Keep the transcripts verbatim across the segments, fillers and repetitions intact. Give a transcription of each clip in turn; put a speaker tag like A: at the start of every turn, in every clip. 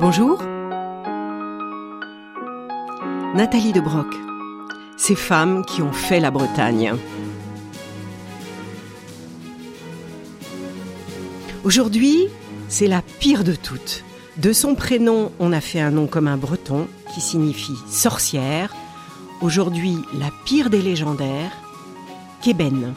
A: Bonjour. Nathalie de Broc. Ces femmes qui ont fait la Bretagne. Aujourd'hui, c'est la pire de toutes. De son prénom, on a fait un nom commun breton qui signifie sorcière. Aujourd'hui, la pire des légendaires, Kébène.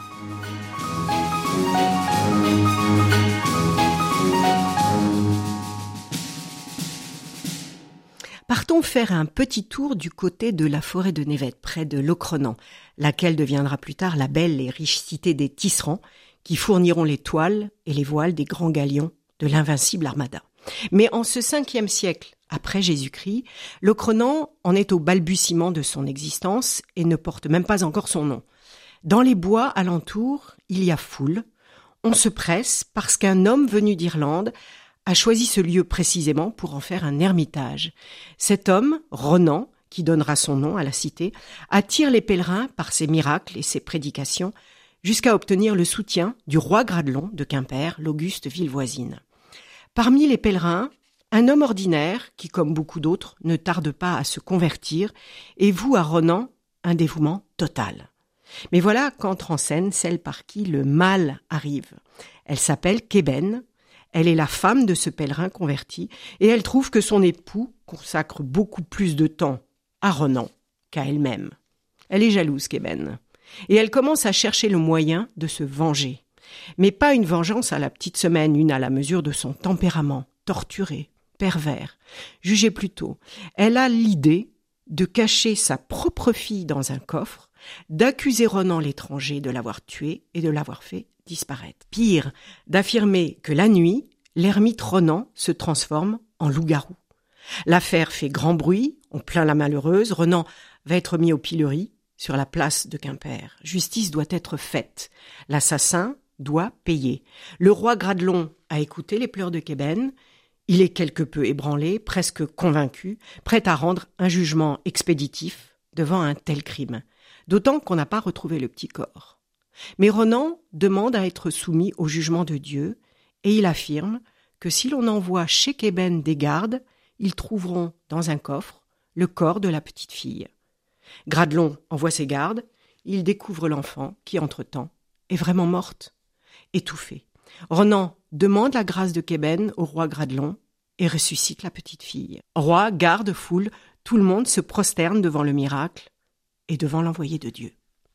A: Partons faire un petit tour du côté de la forêt de Névette, près de Locronan, laquelle deviendra plus tard la belle et riche cité des tisserands, qui fourniront les toiles et les voiles des grands galions de l'invincible armada. Mais en ce cinquième siècle après Jésus-Christ, Locronan en est au balbutiement de son existence et ne porte même pas encore son nom. Dans les bois alentours, il y a foule. On se presse parce qu'un homme venu d'Irlande a choisi ce lieu précisément pour en faire un ermitage. Cet homme, Ronan, qui donnera son nom à la cité, attire les pèlerins par ses miracles et ses prédications jusqu'à obtenir le soutien du roi Gradelon de Quimper, l'auguste ville voisine. Parmi les pèlerins, un homme ordinaire qui, comme beaucoup d'autres, ne tarde pas à se convertir et voue à Ronan un dévouement total. Mais voilà qu'entre en scène celle par qui le mal arrive. Elle s'appelle Kébène. Elle est la femme de ce pèlerin converti et elle trouve que son époux consacre beaucoup plus de temps à Ronan qu'à elle-même. Elle est jalouse, Kébène, et elle commence à chercher le moyen de se venger. Mais pas une vengeance à la petite semaine, une à la mesure de son tempérament, torturé, pervers. Jugez plutôt, elle a l'idée de cacher sa propre fille dans un coffre, d'accuser Ronan l'étranger de l'avoir tuée et de l'avoir fait disparaître. Pire, d'affirmer que la nuit, l'ermite Ronan se transforme en loup-garou. L'affaire fait grand bruit, on plaint la malheureuse, Ronan va être mis au pilori sur la place de Quimper. Justice doit être faite. L'assassin doit payer. Le roi Gradelon a écouté les pleurs de Kébène. Il est quelque peu ébranlé, presque convaincu, prêt à rendre un jugement expéditif devant un tel crime. D'autant qu'on n'a pas retrouvé le petit corps. Mais Ronan demande à être soumis au jugement de Dieu et il affirme que si l'on envoie chez Kébène des gardes, ils trouveront dans un coffre le corps de la petite fille. Gradelon envoie ses gardes, il découvre l'enfant qui, entre-temps, est vraiment morte, étouffée. Ronan demande la grâce de Kébène au roi Gradelon et ressuscite la petite fille. Roi, garde, foule, tout le monde se prosterne devant le miracle et devant l'envoyé de Dieu.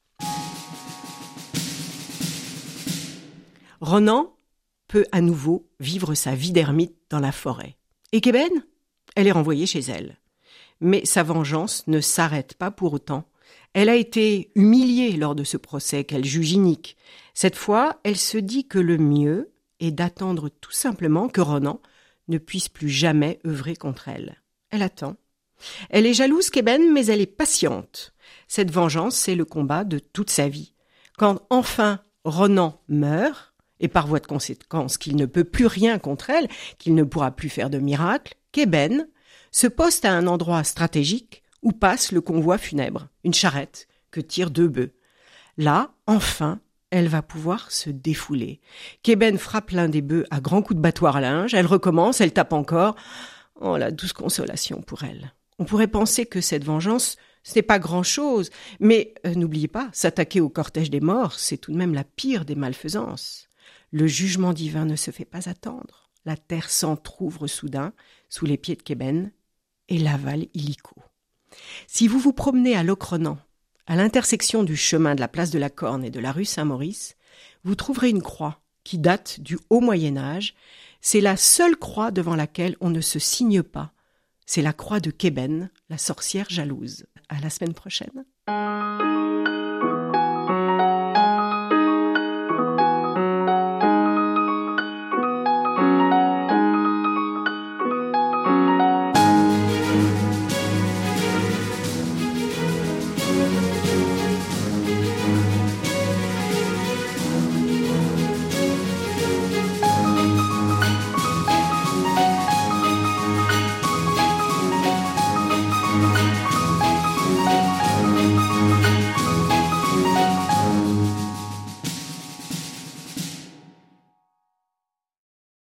A: Ronan peut à nouveau vivre sa vie d'ermite dans la forêt. Et Kébène, elle est renvoyée chez elle. Mais sa vengeance ne s'arrête pas pour autant. Elle a été humiliée lors de ce procès qu'elle juge inique. Cette fois, elle se dit que le mieux est d'attendre tout simplement que Ronan ne puisse plus jamais œuvrer contre elle. Elle attend. Elle est jalouse, Kébène, mais elle est patiente. Cette vengeance, c'est le combat de toute sa vie. Quand enfin Ronan meurt, et par voie de conséquence qu'il ne peut plus rien contre elle, qu'il ne pourra plus faire de miracle, Kébène se poste à un endroit stratégique où passe le convoi funèbre, une charrette que tirent deux bœufs. Là, enfin, elle va pouvoir se défouler. Kébène frappe l'un des bœufs à grands coups de battoir à linge, elle recommence, elle tape encore. Oh, la douce consolation pour elle. On pourrait penser que cette vengeance, ce n'est pas grand-chose, mais euh, n'oubliez pas, s'attaquer au cortège des morts, c'est tout de même la pire des malfaisances. Le jugement divin ne se fait pas attendre. La terre s'entr'ouvre soudain sous les pieds de Kébène et l'avale illico. Si vous vous promenez à Locronan, à l'intersection du chemin de la place de la Corne et de la rue Saint-Maurice, vous trouverez une croix qui date du Haut Moyen-Âge. C'est la seule croix devant laquelle on ne se signe pas. C'est la croix de Kébène, la sorcière jalouse. À la semaine prochaine.